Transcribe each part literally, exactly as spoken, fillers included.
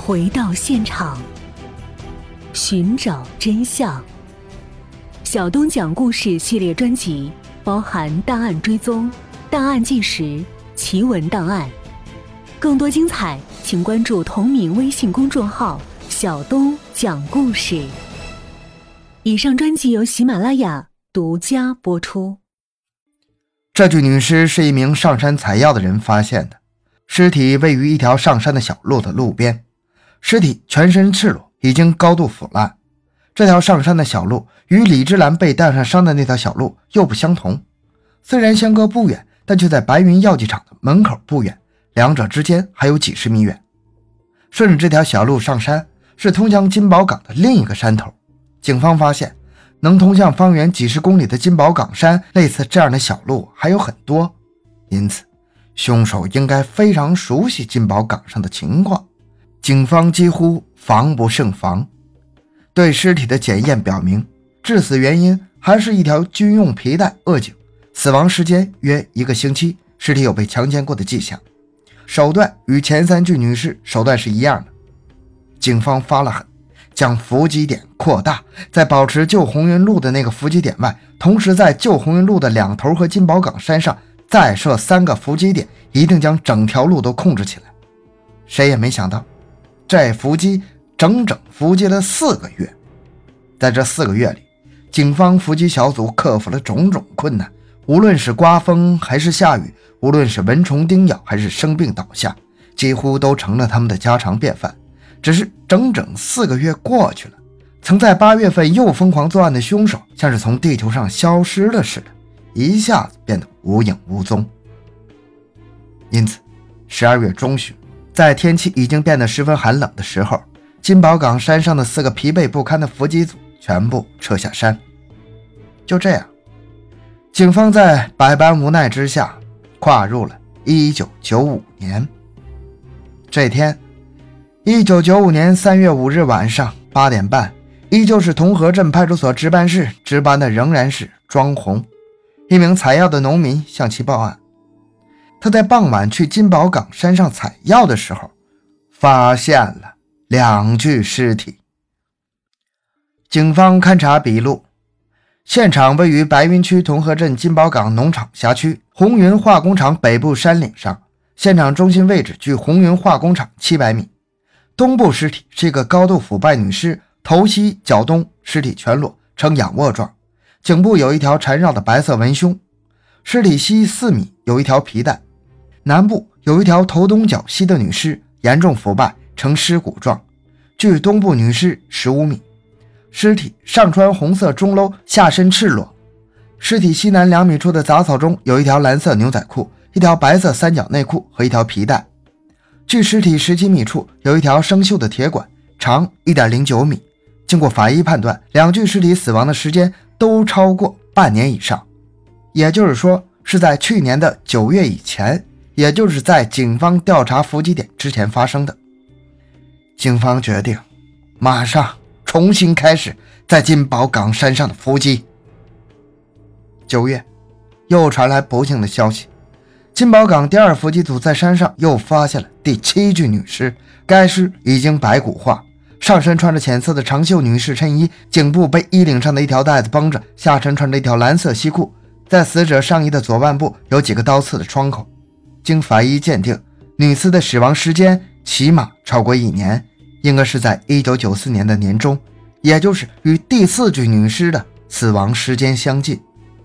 回到现场，寻找真相。小东讲故事系列专辑包含档案追踪、档案纪实、奇闻档案。更多精彩，请关注同名微信公众号“小东讲故事”。以上专辑由喜马拉雅独家播出。 这具女尸是一名上山采药的人发现的，尸体位于一条上山的小路的路边，尸体全身赤裸，已经高度腐烂。这条上山的小路与李芝兰被带上伤的那条小路又不相同，虽然相隔不远，但却在白云药剂厂的门口不远，两者之间还有几十米远。顺着这条小路上山，是通向金宝岗的另一个山头。警方发现能通向方圆几十公里的金宝岗山，类似这样的小路还有很多，因此凶手应该非常熟悉金宝岗上的情况。警方几乎防不胜防。对尸体的检验表明，致死原因还是一条军用皮带扼颈，死亡时间约一个星期，尸体有被强奸过的迹象，手段与前三具女尸手段是一样的。警方发了狠，将伏击点扩大，在保持旧红云路的那个伏击点外，同时在旧红云路的两头和金宝岗山上再设三个伏击点，一定将整条路都控制起来。谁也没想到，这伏击整整伏击了四个月。在这四个月里，警方伏击小组克服了种种困难，无论是刮风还是下雨，无论是蚊虫叮咬还是生病倒下，几乎都成了他们的家常便饭。只是整整四个月过去了，曾在八月份又疯狂作案的凶手像是从地球上消失了似的，一下子变得无影无踪。因此十二月中旬，在天气已经变得十分寒冷的时候，金宝岗山上的四个疲惫不堪的伏击组全部撤下山。就这样，警方在百般无奈之下跨入了一九九五年。这天一九九五年三月五日晚上八点半，依旧是同和镇派出所值班室，值班的仍然是庄红。一名采药的农民向其报案，他在傍晚去金宝岗山上采药的时候，发现了两具尸体。警方勘查笔录，现场位于白云区同和镇金宝岗农场辖区红云化工厂北部山岭上，现场中心位置距红云化工厂七百米。东部尸体是一个高度腐败女尸，头西脚东，尸体全裸，呈仰卧状，颈部有一条缠绕的白色文胸。尸体西四米有一条皮带，南部有一条头东脚西的女尸，严重腐败，呈尸骨状，距东部女尸十五米。尸体上穿红色中搂，下身赤裸。尸体西南两米处的杂草中有一条蓝色牛仔裤，一条白色三角内裤和一条皮带。距尸体十七米处有一条生锈的铁管，长 一点零九米。经过法医判断，两具尸体死亡的时间都超过半年以上，也就是说是在去年的九月以前，也就是在警方调查伏击点之前发生的。警方决定马上重新开始在金宝岗山上的伏击。九月又传来不幸的消息，金宝岗第二伏击组在山上又发现了第七具女尸，该尸已经白骨化，上身穿着浅色的长袖女士衬衣，颈部被衣领上的一条带子绷着，下身穿着一条蓝色西裤，在死者上衣的左腕部有几个刀刺的创口。经法医鉴定，女尸的死亡时间起码超过一年，应该是在一九九四年的年中，也就是与第四具女尸的死亡时间相近。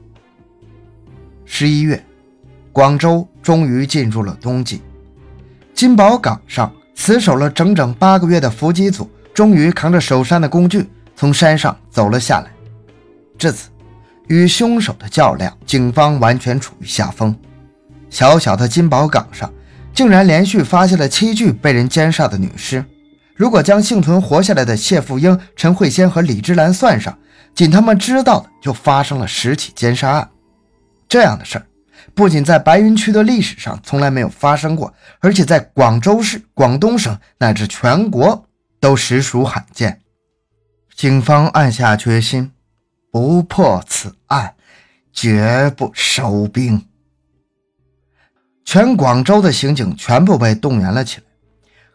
十一月，广州终于进入了冬季，金宝岗上死守了整整八个月的伏击组终于扛着守山的工具从山上走了下来。至此，与凶手的较量，警方完全处于下风。小小的金宝岗上竟然连续发现了七具被人奸杀的女尸，如果将幸存活下来的谢富英、陈慧仙和李芝兰算上，仅他们知道的就发生了十起奸杀案。这样的事儿不仅在白云区的历史上从来没有发生过，而且在广州市、广东省乃至全国都实属罕见。警方暗下决心，不破此案，绝不收兵。全广州的刑警全部被动员了起来，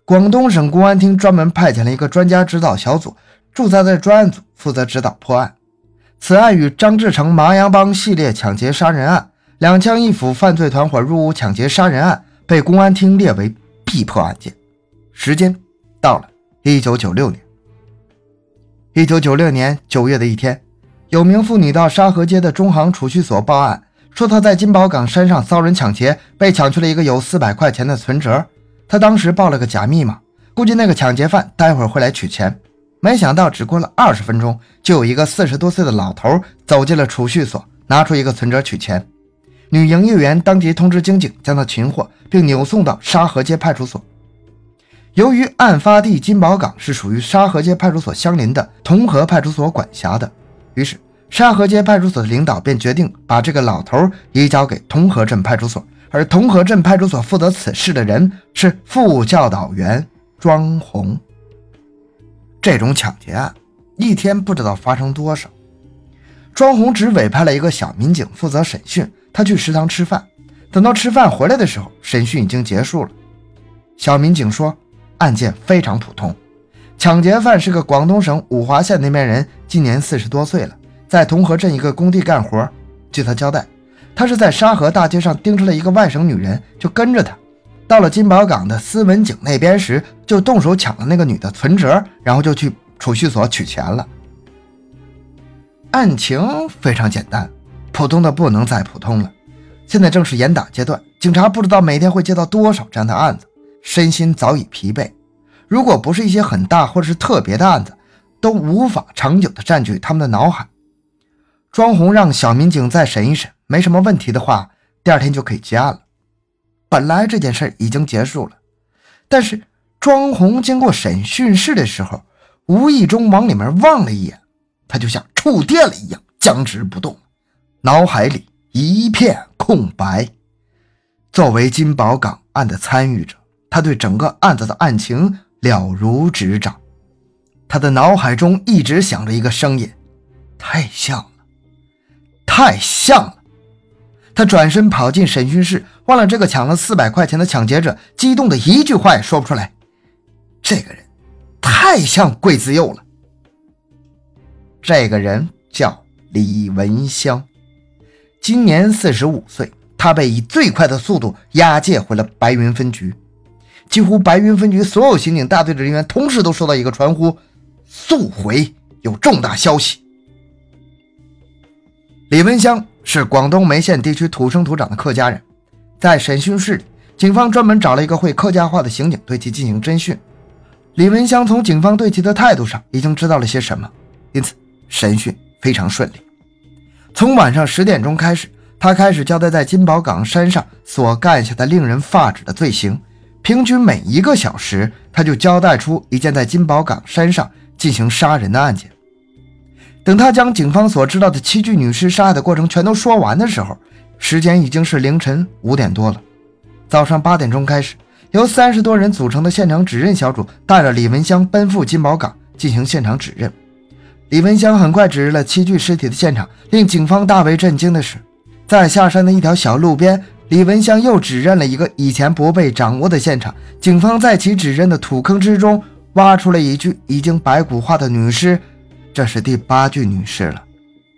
广东省公安厅专门派遣了一个专家指导小组，驻扎在专案组负责指导破案。此案与张志成麻阳帮系列抢劫杀人案、两枪一斧犯罪团伙入屋抢劫杀人案被公安厅列为必破案件。时间到了一九九六年。一九九六年九月的一天，有名妇女到沙河街的中行储蓄所报案，说她在金宝岗山上遭人抢劫，被抢去了一个有四百块钱的存折。她当时报了个假密码，估计那个抢劫犯待会儿会来取钱。没想到只过了二十分钟，就有一个四十多岁的老头走进了储蓄所，拿出一个存折取钱。女营业员当即通知警警将他擒获，并扭送到沙河街派出所。由于案发地金宝岗是属于沙河街派出所相邻的同和派出所管辖的，于是沙河街派出所的领导便决定把这个老头移交给同和镇派出所，而同和镇派出所负责此事的人是副教导员庄红。这种抢劫案一天不知道发生多少，庄红只委派了一个小民警负责审讯，他去食堂吃饭，等到吃饭回来的时候，审讯已经结束了。小民警说，案件非常普通，抢劫犯是个广东省五华县那边人，今年四十多岁了，在同和镇一个工地干活。据他交代，他是在沙河大街上盯上了一个外省女人，就跟着她到了金宝岗的思文井那边时，就动手抢了那个女的存折，然后就去储蓄所取钱了。案情非常简单，普通的不能再普通了。现在正是严打阶段，警察不知道每天会接到多少这样的案子，身心早已疲惫。如果不是一些很大或者是特别的案子，都无法长久地占据他们的脑海。庄红让小民警再审一审，没什么问题的话，第二天就可以结案了。本来这件事已经结束了，但是庄红经过审讯室的时候，无意中往里面望了一眼，他就像触电了一样僵直不动，脑海里一片空白。作为金宝岗案的参与者，他对整个案子的案情了如指掌。他的脑海中一直想着一个声音，太像了，太像了。他转身跑进审讯室，忘了这个抢了四百块钱的抢劫者，激动的一句话也说不出来。这个人太像桂自佑了。这个人叫李文香，今年四十五岁，他被以最快的速度押解回了白云分局。几乎白云分局所有刑警大队的人员同时都收到一个传呼，速回，有重大消息。李文香是广东梅县地区土生土长的客家人，在审讯室里，警方专门找了一个会客家话的刑警对其进行侦讯。李文香从警方对其的态度上已经知道了些什么，因此审讯非常顺利。从晚上十点钟开始，他开始交代在金宝岗山上所干下的令人发指的罪行，平均每一个小时他就交代出一件在金宝岗山上进行杀人的案件。等他将警方所知道的七具女尸杀害的过程全都说完的时候，时间已经是凌晨五点多了。早上八点钟开始，由三十多人组成的现场指认小组带着李文香奔赴金宝岗进行现场指认。李文香很快指认了七具尸体的现场，令警方大为震惊的是，在下山的一条小路边，李文香又指认了一个以前不被掌握的现场。警方在其指认的土坑之中挖出了一具已经白骨化的女尸，这是第八具女尸了。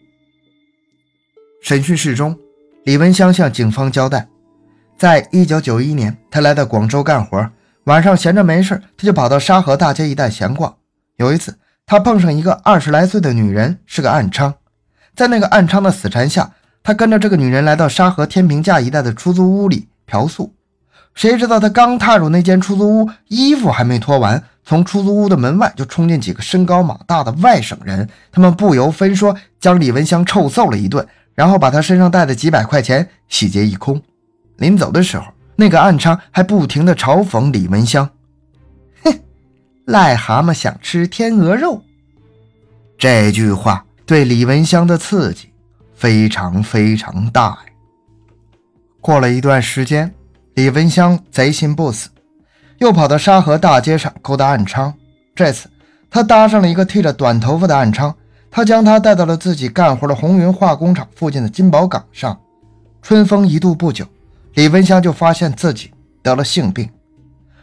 审讯室中，李文香向警方交代，在一九九一年他来到广州干活，晚上闲着没事，他就跑到沙河大街一带闲逛。有一次他碰上一个二十来岁的女人，是个暗娼。在那个暗娼的死缠下，他跟着这个女人来到沙河天平架一带的出租屋里嫖宿。谁知道他刚踏入那间出租屋，衣服还没脱完，从出租屋的门外就冲进几个身高马大的外省人，他们不由分说将李文香臭揍了一顿，然后把他身上带的几百块钱洗劫一空。临走的时候，那个暗娼还不停地嘲讽李文香，哼，癞蛤蟆想吃天鹅肉。这句话对李文香的刺激非常非常大呀。过了一段时间，李文香贼心不死，又跑到沙河大街上勾搭暗娼。这次他搭上了一个剃着短头发的暗娼，他将他带到了自己干活的红云化工厂附近的金宝岗上。春风一度不久，李文香就发现自己得了性病。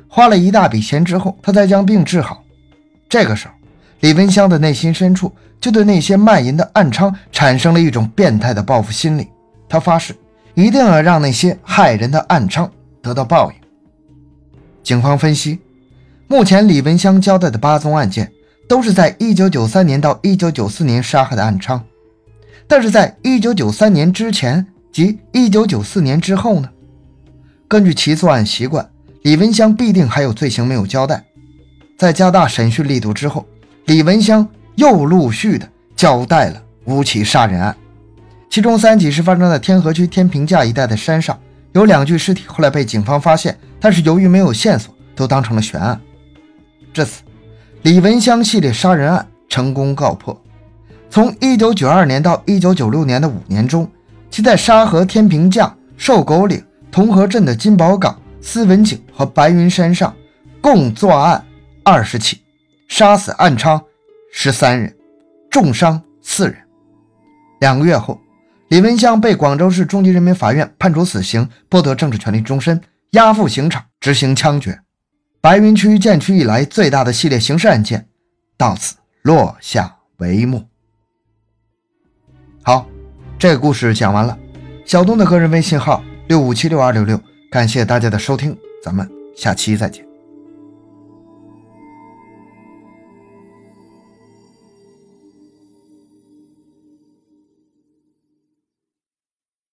花了一大笔钱之后，他才将病治好。这个时候，李文香的内心深处就对那些卖淫的暗娼产生了一种变态的报复心理。他发誓一定要让那些害人的暗娼得到报应。警方分析，目前李文香交代的八宗案件都是在一九九三年到一九九四年杀害的暗娼，但是在一九九三年之前及一九九四年之后呢？根据起诉案习惯，李文香必定还有罪行没有交代。在加大审讯力度之后，李文香又陆续的交代了五起杀人案，其中三起是发生在天河区天平架一带的山上，有两具尸体后来被警方发现，但是由于没有线索，都当成了悬案。至此，李文香系列杀人案成功告破。从一九九二年到一九九六年的五年中，其在沙河天平架、瘦狗岭、同河镇的金宝岗、思文井和白云山上共作案二十起，杀死暗娼十三人，重伤四人。两个月后，李文香被广州市中级人民法院判处死刑，剥夺政治权利终身，押赴刑场执行枪决。白云区建区以来最大的系列刑事案件到此落下帷幕。好，这个故事讲完了。小东的个人微信号六五七六二六六，感谢大家的收听，咱们下期再见。